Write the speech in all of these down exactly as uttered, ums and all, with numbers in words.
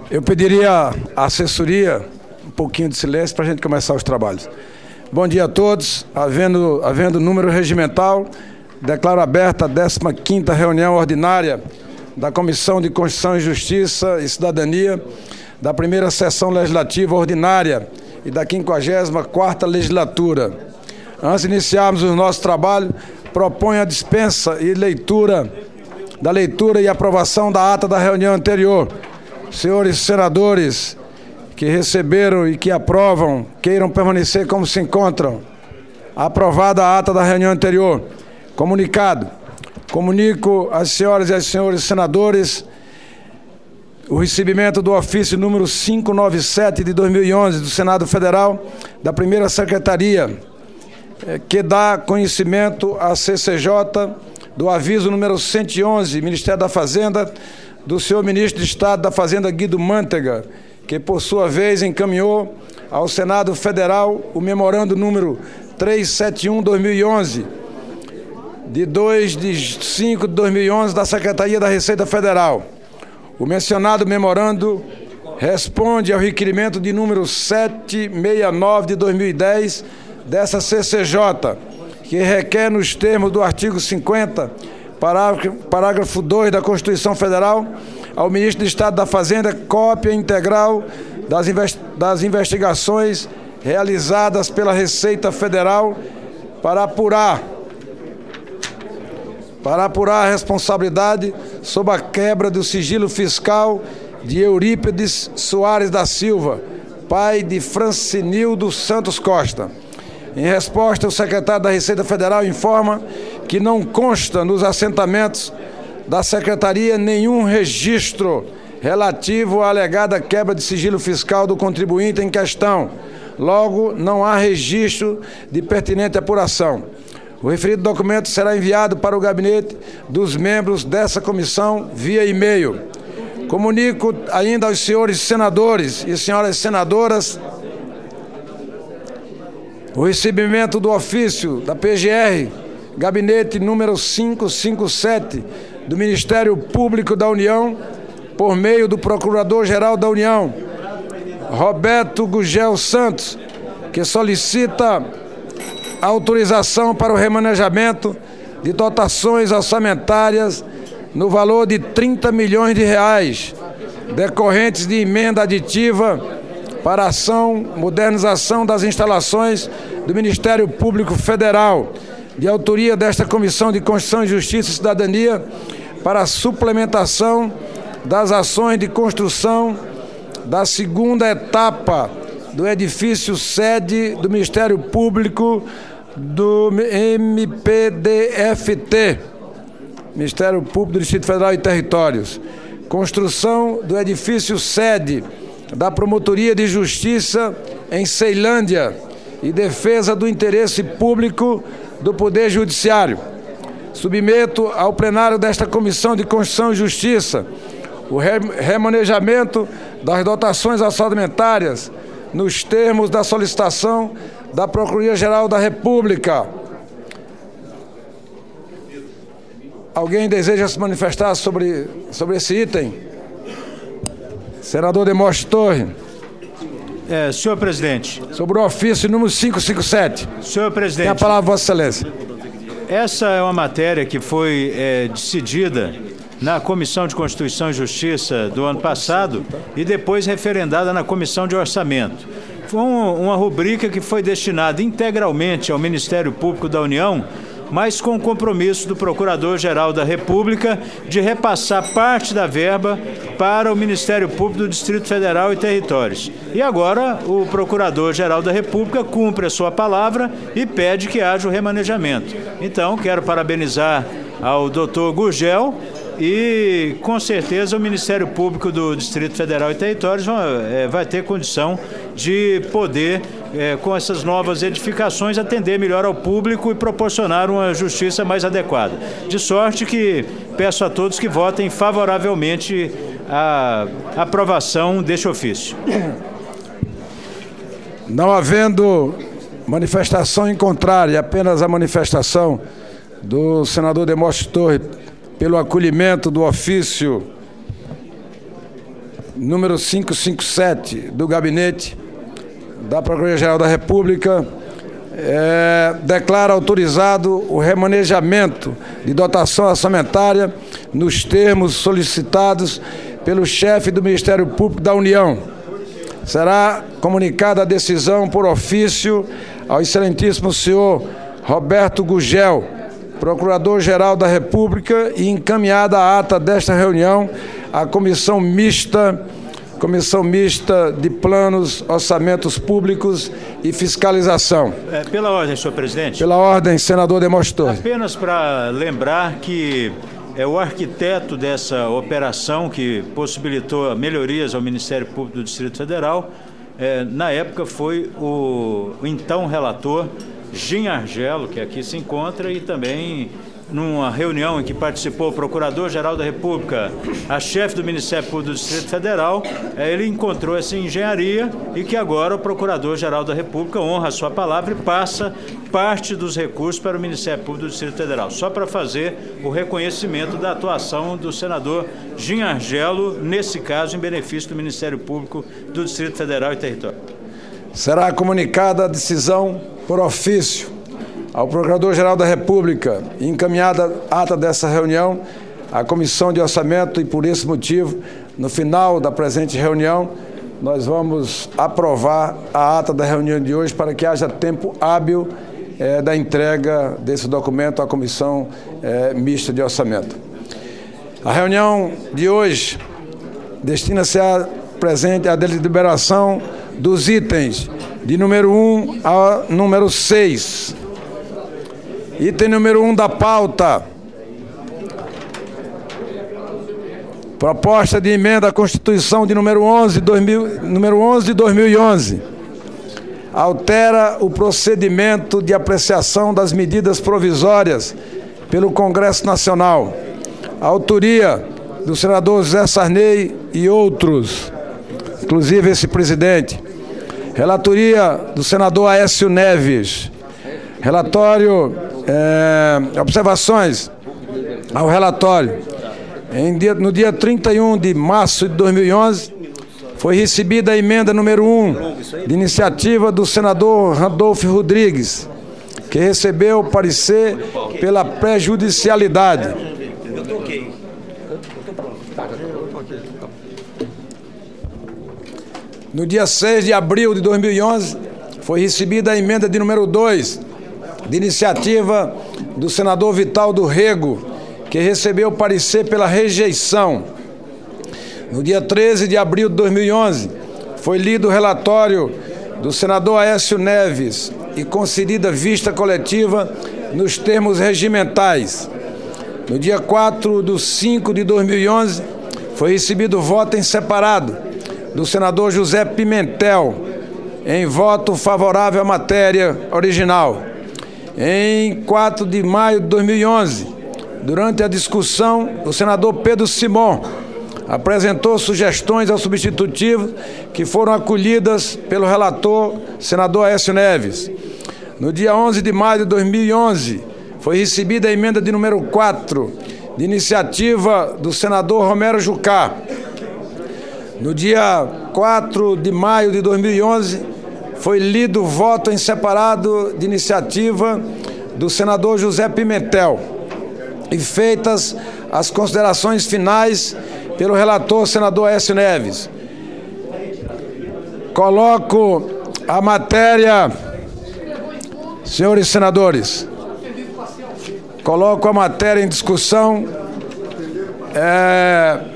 Eu pediria à assessoria um pouquinho de silêncio para a gente começar os trabalhos. Bom dia a todos. Havendo, havendo número regimental, declaro aberta a décima quinta reunião ordinária da Comissão de Constituição e Justiça e Cidadania da primeira sessão legislativa ordinária e da quinquagésima quarta legislatura. Antes de iniciarmos o nosso trabalho, proponho a dispensa e leitura da leitura e aprovação da ata da reunião anterior. Senhores senadores que receberam e que aprovam, queiram permanecer como se encontram. Aprovada a ata da reunião anterior. Comunicado. Comunico às senhoras e aos senhores senadores o recebimento do ofício número quinhentos e noventa e sete de dois mil e onze do Senado Federal, da primeira Secretaria, que dá conhecimento à C C J do aviso número cento e onze, Ministério da Fazenda, do senhor Ministro de Estado da Fazenda, Guido Mantega, que, por sua vez, encaminhou ao Senado Federal o memorando número trezentos e setenta e um barra dois mil e onze, de dois de cinco de dois mil e onze, da Secretaria da Receita Federal. O mencionado memorando responde ao requerimento de número setecentos e sessenta e nove de dois mil e dez dessa C C J, que requer, nos termos do artigo cinquenta, parágrafo dois da Constituição Federal, ao Ministro de Estado da Fazenda cópia integral das, investi- das investigações realizadas pela Receita Federal para apurar, para apurar a responsabilidade sob a quebra do sigilo fiscal de Eurípides Soares da Silva, pai de Francinildo Santos Costa. Em resposta, o secretário da Receita Federal informa que não consta nos assentamentos da Secretaria nenhum registro relativo à alegada quebra de sigilo fiscal do contribuinte em questão. Logo, não há registro de pertinente apuração. O referido documento será enviado para o gabinete dos membros dessa comissão via e-mail. Comunico ainda aos senhores senadores e senhoras senadoras o recebimento do ofício da P G R, gabinete número quinhentos e cinquenta e sete, do Ministério Público da União, por meio do Procurador-Geral da União, Roberto Gugel Santos, que solicita autorização para o remanejamento de dotações orçamentárias no valor de trinta milhões de reais, decorrentes de emenda aditiva para a ação modernização das instalações do Ministério Público Federal, de autoria desta Comissão de Constituição e Justiça e Cidadania, para a suplementação das ações de construção da segunda etapa do edifício sede do Ministério Público do M P D F T, Ministério Público do Distrito Federal e Territórios. Construção do edifício sede da Promotoria de Justiça em Ceilândia e defesa do interesse público do Poder Judiciário. Submeto ao plenário desta Comissão de Constituição e Justiça o remanejamento das dotações orçamentárias nos termos da solicitação da Procuradoria-Geral da República. Alguém deseja se manifestar sobre, sobre esse item? Senador Demóstenes Torre. É, senhor presidente. Sobre o ofício número quinhentos e cinquenta e sete. Senhor presidente. Tem a palavra, Vossa Excelência. Essa é uma matéria que foi é, decidida na Comissão de Constituição e Justiça do ano passado e depois referendada na Comissão de Orçamento. Foi um, uma rubrica que foi destinada integralmente ao Ministério Público da União, mas com o compromisso do Procurador-Geral da República de repassar parte da verba para o Ministério Público do Distrito Federal e Territórios. E agora o Procurador-Geral da República cumpre a sua palavra e pede que haja o remanejamento. Então, quero parabenizar ao doutor Gurgel e, com certeza, o Ministério Público do Distrito Federal e Territórios vai, vai ter condição de poder, é, com essas novas edificações, atender melhor ao público e proporcionar uma justiça mais adequada. De sorte que peço a todos que votem favoravelmente a aprovação deste ofício. Não havendo manifestação em contrário, apenas a manifestação do senador Demóstenes Torre pelo acolhimento do ofício número quinhentos e cinquenta e sete do Gabinete da Procuradoria-Geral da República, é, declara autorizado o remanejamento de dotação orçamentária nos termos solicitados pelo chefe do Ministério Público da União. Será comunicada a decisão por ofício ao excelentíssimo senhor Roberto Gugel, Procurador-Geral da República, e encaminhada a ata desta reunião à Comissão Mista, Comissão Mista de Planos, Orçamentos Públicos e Fiscalização. É, pela ordem, senhor presidente. Pela ordem, senador Demóstenes. Apenas para lembrar que é o arquiteto dessa operação que possibilitou melhorias ao Ministério Público do Distrito Federal, é, na época foi o, o então relator Gin Argelo, que aqui se encontra, e também numa reunião em que participou o Procurador-Geral da República, a chefe do Ministério Público do Distrito Federal, ele encontrou essa engenharia e que agora o Procurador-Geral da República honra a sua palavra e passa parte dos recursos para o Ministério Público do Distrito Federal, só para fazer o reconhecimento da atuação do senador Gin Argelo, nesse caso, em benefício do Ministério Público do Distrito Federal e Território. Será comunicada a decisão por ofício ao Procurador-Geral da República, encaminhada a ata dessa reunião à Comissão de Orçamento, e por esse motivo, no final da presente reunião, nós vamos aprovar a ata da reunião de hoje para que haja tempo hábil eh, da entrega desse documento à Comissão eh, Mista de Orçamento. A reunião de hoje destina-se a presente a deliberação dos itens de número um a número seis. Item número um da pauta. Proposta de emenda à Constituição de número onze, dois mil, número onze de dois mil e onze. Altera o procedimento de apreciação das medidas provisórias pelo Congresso Nacional. Autoria do senador José Sarney e outros, inclusive esse presidente. Relatoria do senador Aécio Neves. Relatório, é, observações ao relatório. Em dia, no dia trinta e um de março de dois mil e onze, foi recebida a emenda número um, de iniciativa do senador Randolfo Rodrigues, que recebeu parecer pela prejudicialidade. No dia seis de abril de dois mil e onze, foi recebida a emenda de número dois, de iniciativa do senador Vital do Rego, que recebeu parecer pela rejeição. No dia treze de abril de dois mil e onze, foi lido o relatório do senador Aécio Neves e concedida vista coletiva nos termos regimentais. No dia quatro de cinco de dois mil e onze, foi recebido voto em separado do senador José Pimentel, em voto favorável à matéria original. Em quatro de maio de dois mil e onze, durante a discussão, o senador Pedro Simon apresentou sugestões ao substitutivo que foram acolhidas pelo relator, senador Aécio Neves. No dia onze de maio de dois mil e onze, foi recebida a emenda de número quatro, de iniciativa do senador Romero Jucá. No dia quatro de maio de dois mil e onze, foi lido o voto em separado de iniciativa do senador José Pimentel e feitas as considerações finais pelo relator, senador Aécio Neves. Coloco a matéria, senhores senadores, coloco a matéria em discussão é,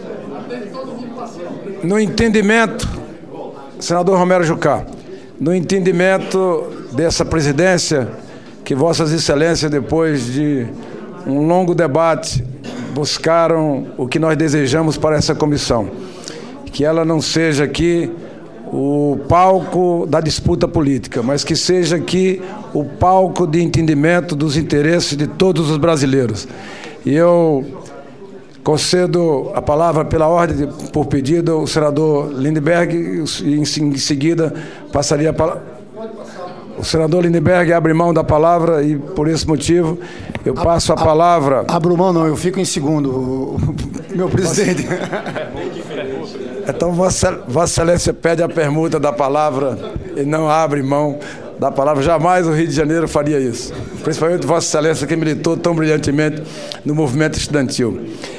no entendimento, senador Romero Jucá, no entendimento dessa presidência, que vossas excelências, depois de um longo debate, buscaram o que nós desejamos para essa comissão, que ela não seja aqui o palco da disputa política, mas que seja aqui o palco de entendimento dos interesses de todos os brasileiros. E eu concedo a palavra pela ordem, por pedido, ao senador Lindbergh, e em seguida passaria a palavra. O senador Lindbergh abre mão da palavra e, por esse motivo, eu passo a, a palavra... Abro mão não, eu fico em segundo, meu presidente. Então, Vossa Excelência pede a permuta da palavra e não abre mão da palavra. Jamais o Rio de Janeiro faria isso. Principalmente Vossa Excelência, que militou tão brilhantemente no movimento estudantil.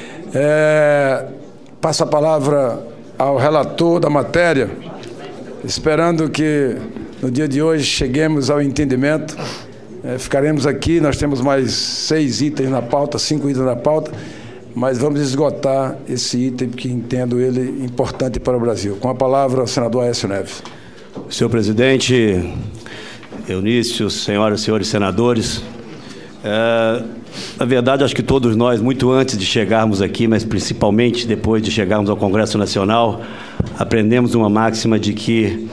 É, passo a palavra ao relator da matéria, esperando que no dia de hoje cheguemos ao entendimento. É, ficaremos aqui, nós temos mais seis itens na pauta, cinco itens na pauta, mas vamos esgotar esse item, porque entendo ele importante para o Brasil. Com a palavra, o senador Aécio Neves. Senhor presidente, Eunício, senhoras e senhores senadores, é, na verdade, acho que todos nós, muito antes de chegarmos aqui, mas principalmente depois de chegarmos ao Congresso Nacional, aprendemos uma máxima de que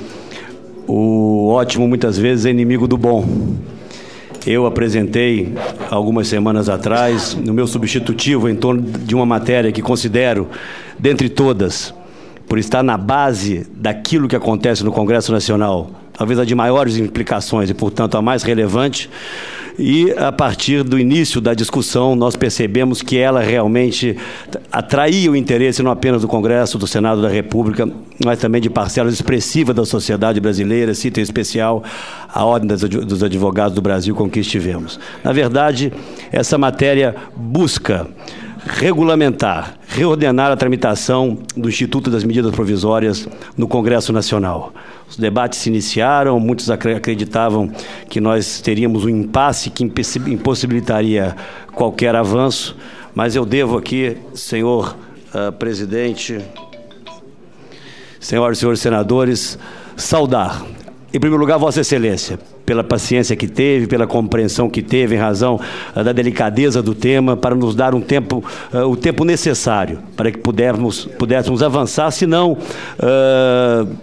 o ótimo, muitas vezes, é inimigo do bom. Eu apresentei, algumas semanas atrás, no meu substitutivo, em torno de uma matéria que considero, dentre todas, por estar na base daquilo que acontece no Congresso Nacional, talvez a de maiores implicações e, portanto, a mais relevante. E, a partir do início da discussão, nós percebemos que ela realmente atraía o interesse não apenas do Congresso, do Senado da República, mas também de parcelas expressivas da sociedade brasileira, cito em especial a Ordem dos Advogados do Brasil, com que estivemos. Na verdade, essa matéria busca regulamentar, reordenar a tramitação do Instituto das Medidas Provisórias no Congresso Nacional. Os debates se iniciaram, muitos acreditavam que nós teríamos um impasse que impossibilitaria qualquer avanço, mas eu devo aqui, senhor uh, presidente, senhoras e senhores senadores, saudar, em primeiro lugar, Vossa Excelência, pela paciência que teve, pela compreensão que teve, em razão uh, da delicadeza do tema, para nos dar um tempo, uh, o tempo necessário para que pudermos, pudéssemos avançar, se não uh,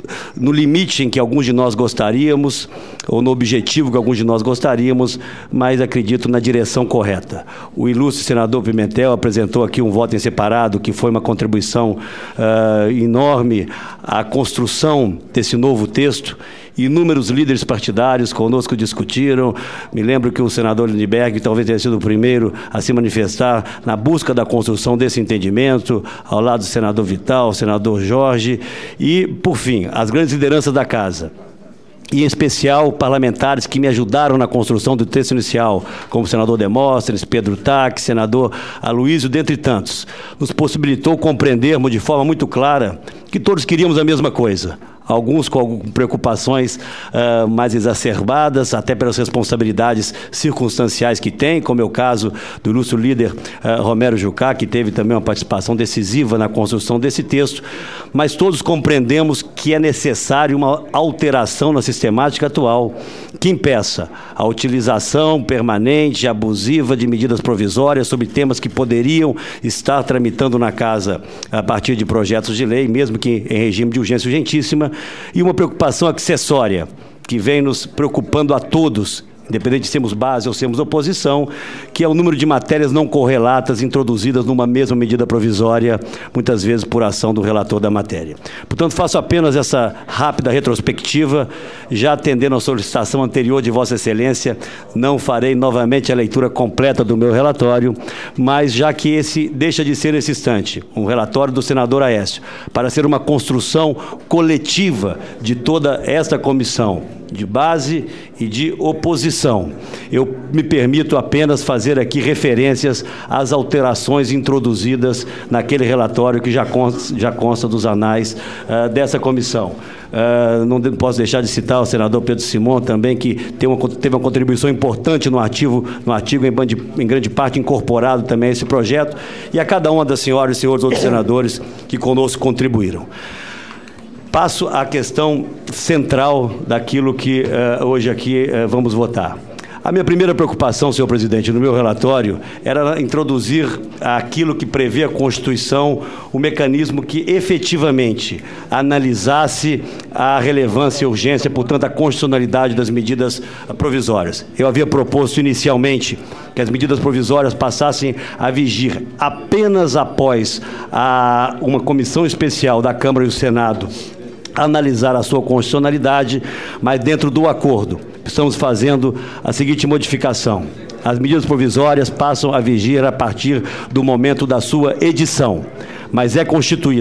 no limite em que alguns de nós gostaríamos, ou no objetivo que alguns de nós gostaríamos, mas acredito na direção correta. O ilustre senador Pimentel apresentou aqui um voto em separado, que foi uma contribuição uh, enorme à construção desse novo texto. Inúmeros líderes partidários conosco discutiram. Me lembro que o senador Lindbergh talvez tenha sido o primeiro a se manifestar na busca da construção desse entendimento, ao lado do senador Vital, senador Jorge e, por fim, as grandes lideranças da Casa. E, em especial, parlamentares que me ajudaram na construção do texto inicial, como o senador Demóstenes, Pedro Taques, senador Aloysio, dentre tantos. Nos possibilitou compreendermos de forma muito clara que todos queríamos a mesma coisa. Alguns com preocupações uh, mais exacerbadas, até pelas responsabilidades circunstanciais que tem, como é o caso do ilustre líder uh, Romero Jucá, que teve também uma participação decisiva na construção desse texto, mas todos compreendemos que é necessário uma alteração na sistemática atual, que impeça a utilização permanente e abusiva de medidas provisórias sobre temas que poderiam estar tramitando na Casa a partir de projetos de lei, mesmo que em regime de urgência urgentíssima, e uma preocupação acessória que vem nos preocupando a todos, independente de sermos base ou sermos oposição, que é o número de matérias não correlatas introduzidas numa mesma medida provisória, muitas vezes por ação do relator da matéria. Portanto, faço apenas essa rápida retrospectiva, já atendendo à solicitação anterior de Vossa Excelência, não farei novamente a leitura completa do meu relatório, mas já que esse deixa de ser, nesse instante, um relatório do senador Aécio, para ser uma construção coletiva de toda esta comissão, de base e de oposição. Eu me permito apenas fazer aqui referências às alterações introduzidas naquele relatório que já consta, já consta dos anais uh, dessa comissão. Uh, não posso deixar de citar o senador Pedro Simon também, que tem uma, teve uma contribuição importante no artigo, no artigo em, em grande parte incorporado também a esse projeto, e a cada uma das senhoras e senhores outros senadores que conosco contribuíram. Passo à questão central daquilo que uh, hoje aqui uh, vamos votar. A minha primeira preocupação, senhor presidente, no meu relatório, era introduzir aquilo que prevê a Constituição, um mecanismo que efetivamente analisasse a relevância e urgência, portanto, a constitucionalidade das medidas provisórias. Eu havia proposto inicialmente que as medidas provisórias passassem a vigir apenas após a, uma comissão especial da Câmara e do Senado analisar a sua constitucionalidade, mas dentro do acordo estamos fazendo a seguinte modificação: as medidas provisórias passam a vigir a partir do momento da sua edição, mas é constituída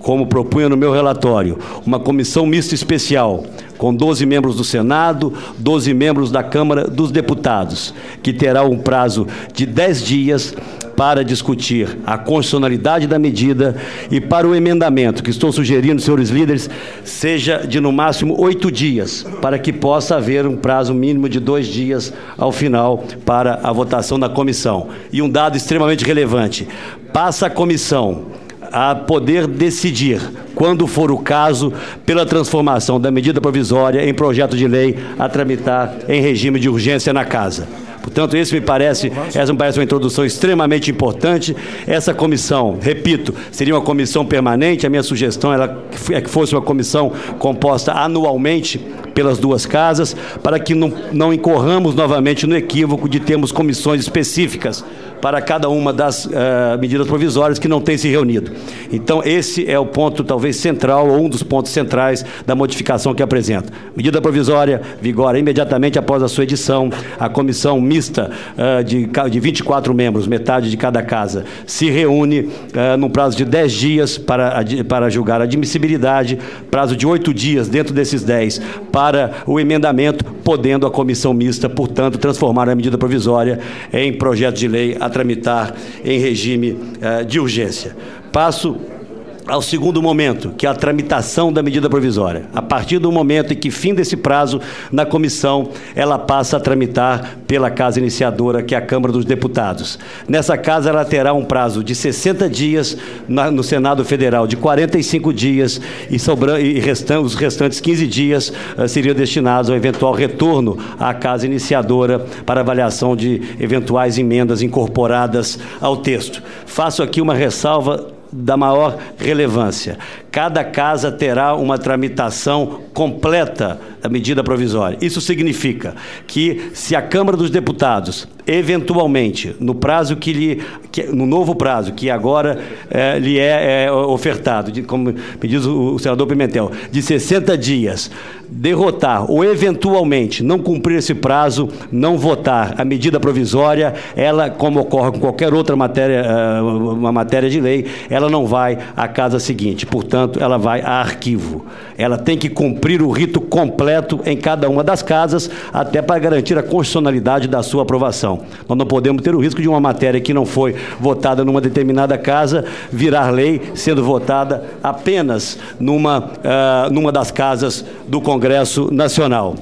como propunha no meu relatório, uma comissão mista especial, com doze membros do Senado, doze membros da Câmara dos Deputados, que terá um prazo de dez dias para discutir a constitucionalidade da medida e para o emendamento, que estou sugerindo, senhores líderes, seja de no máximo oito dias, para que possa haver um prazo mínimo de dois dias ao final para a votação na comissão. E um dado extremamente relevante: passa a comissão a poder decidir, quando for o caso, pela transformação da medida provisória em projeto de lei a tramitar em regime de urgência na Casa. Portanto, esse me parece, essa me parece uma introdução extremamente importante. Essa comissão, repito, seria uma comissão permanente. A minha sugestão era é que fosse uma comissão composta anualmente pelas duas casas, para que não, não incorramos novamente no equívoco de termos comissões específicas para cada uma das uh, medidas provisórias que não têm se reunido. Então, esse é o ponto, talvez, central, ou um dos pontos centrais da modificação que apresento. Medida provisória vigora imediatamente após a sua edição. A comissão mista uh, de, de vinte e quatro membros, metade de cada casa, se reúne uh, num prazo de dez dias para, para julgar a admissibilidade, prazo de oito dias dentro desses dez para o emendamento, podendo a comissão mista, portanto, transformar a medida provisória em projeto de lei a tramitar em regime uh, de urgência. Passo ao segundo momento, que é a tramitação da medida provisória. A partir do momento em que fim desse prazo, na comissão, ela passa a tramitar pela casa iniciadora, que é a Câmara dos Deputados. Nessa casa, ela terá um prazo de sessenta dias, na, no Senado Federal, de quarenta e cinco dias, e, sobra, e restam, os restantes quinze dias uh, seriam destinados ao eventual retorno à casa iniciadora para avaliação de eventuais emendas incorporadas ao texto. Faço aqui uma ressalva da maior relevância. Cada casa terá uma tramitação completa da medida provisória. Isso significa que, se a Câmara dos Deputados, eventualmente, no prazo que lhe, que, no novo prazo que agora eh, lhe é, é ofertado, de, como me diz o, o senador Pimentel, de sessenta dias, derrotar ou eventualmente não cumprir esse prazo, não votar a medida provisória, ela, como ocorre com qualquer outra matéria, uh, uma matéria de lei, ela não vai à casa seguinte. Portanto, ela vai a arquivo. Ela tem que cumprir o rito completo em cada uma das casas, até para garantir a constitucionalidade da sua aprovação. Nós não podemos ter o risco de uma matéria que não foi votada numa determinada casa virar lei, sendo votada apenas numa, uh, numa das casas do Congresso Nacional.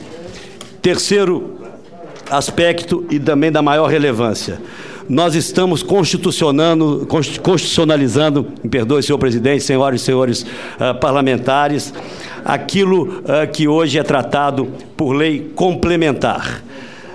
Terceiro aspecto, e também da maior relevância: nós estamos constitucionando, constitucionalizando, me perdoe, senhor presidente, senhoras e senhores uh, parlamentares, aquilo uh, que hoje é tratado por lei complementar.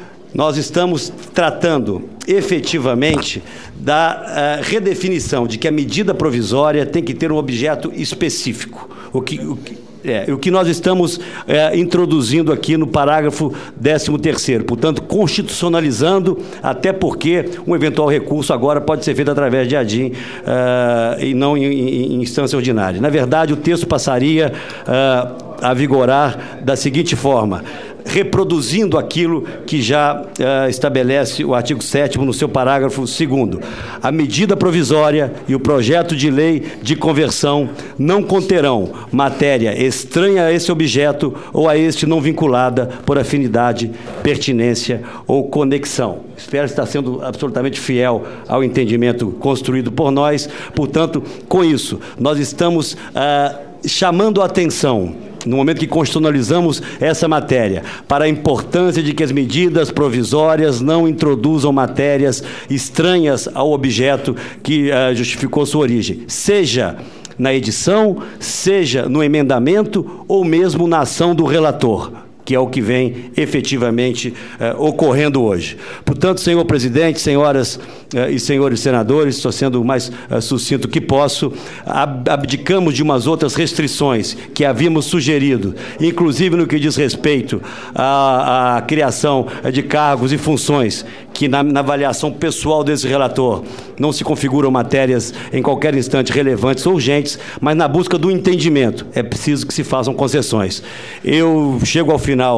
Nós estamos tratando efetivamente da uh, redefinição de que a medida provisória tem que ter um objeto específico. O que, o que É, o que nós estamos é, introduzindo aqui no parágrafo décimo terceiro, portanto, constitucionalizando, até porque um eventual recurso agora pode ser feito através de A D I M uh, e não em, em, em instância ordinária. Na verdade, o texto passaria uh, a vigorar da seguinte forma: reproduzindo aquilo que já uh, estabelece o artigo sétimo no seu parágrafo segundo. A medida provisória e o projeto de lei de conversão não conterão matéria estranha a esse objeto ou a este não vinculada por afinidade, pertinência ou conexão. Espero estar sendo absolutamente fiel ao entendimento construído por nós. Portanto, com isso, nós estamos uh, chamando a atenção, no momento que constitucionalizamos essa matéria, para a importância de que as medidas provisórias não introduzam matérias estranhas ao objeto que uh, justificou sua origem, seja na edição, seja no emendamento ou mesmo na ação do relator, que é o que vem efetivamente uh, ocorrendo hoje. Portanto, senhor presidente, senhoras uh, e senhores senadores, estou sendo o mais uh, sucinto que posso, ab abdicamos de umas outras restrições que havíamos sugerido, inclusive no que diz respeito à, à criação de cargos e funções, que na, na avaliação pessoal desse relator não se configuram matérias em qualquer instante relevantes ou urgentes, mas na busca do entendimento é preciso que se façam concessões. Eu chego ao final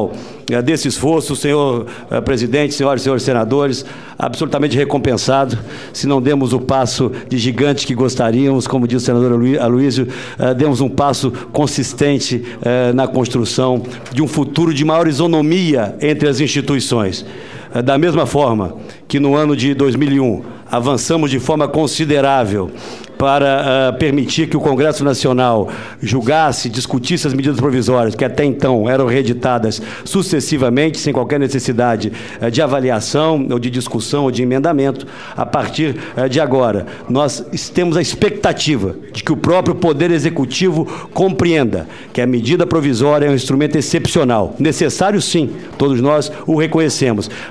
desse esforço, senhor presidente, senhoras e senhores senadores, absolutamente recompensado. Se não demos o passo de gigante que gostaríamos, como disse o senador Aloysio, demos um passo consistente na construção de um futuro de maior isonomia entre as instituições. Da mesma forma que no ano de dois mil e um avançamos de forma considerável para uh, permitir que o Congresso Nacional julgasse, discutisse as medidas provisórias, que até então eram reeditadas sucessivamente, sem qualquer necessidade uh, de avaliação, ou de discussão, ou de emendamento. A partir uh, de agora, nós temos a expectativa de que o próprio Poder Executivo compreenda que a medida provisória é um instrumento excepcional, necessário sim, todos nós o reconhecemos,